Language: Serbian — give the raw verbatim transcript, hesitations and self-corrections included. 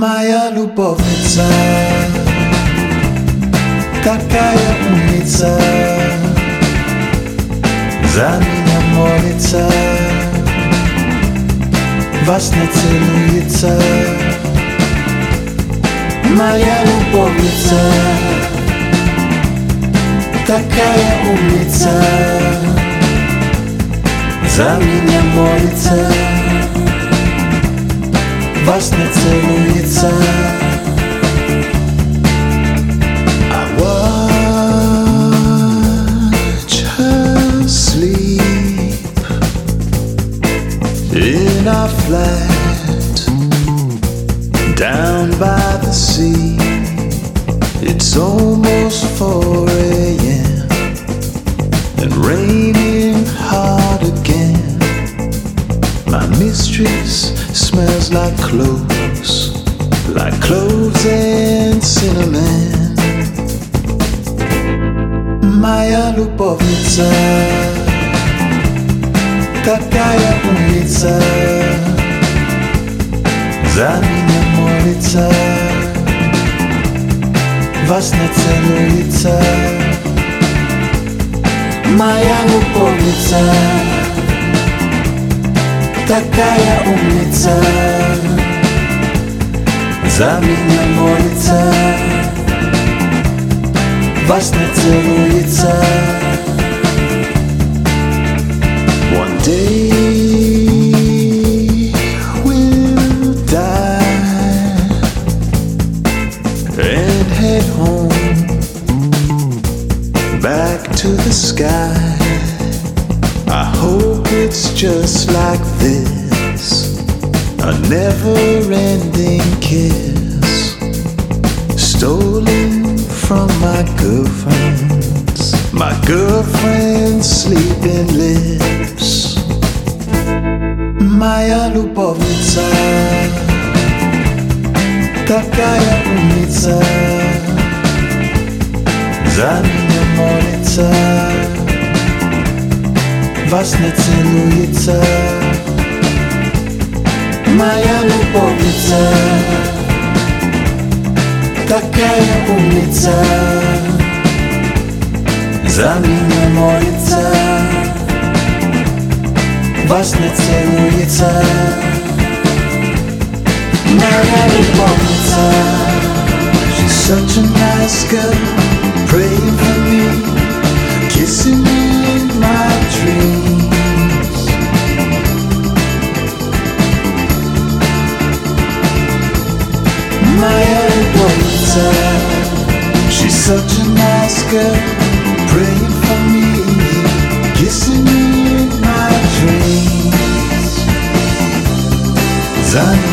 Moja ljubovnica, takая умница, za меня молится, вас не целуется. Моя любовница, такая умница, за меня молится, вас не целуется. I watch her sleep in our flat down by the sea. It's almost four a.m. and raining hard again. My mistress smells like cloves, like cloves and cinnamon. Моя любовница, такая умница, за меня молится, вас не целуется. Моя любовница, такая умница, за меня молится, вас не целуется. One day we'll die and head home back to the sky. I hope it's just like this, a never-ending kiss, stolen from my girlfriend's, my girlfriend's sleeping lips. Моя любовница, такая умница, за меня молится, вас не целуется. Моя любовница, такая умница, за меня молится, вас не целуется. Моя любовница, she's such a nice girl, praying for me, kissing me in my dreams. Моя любовница, she's such a nice girl, praying for me, kissing me in my dreams. За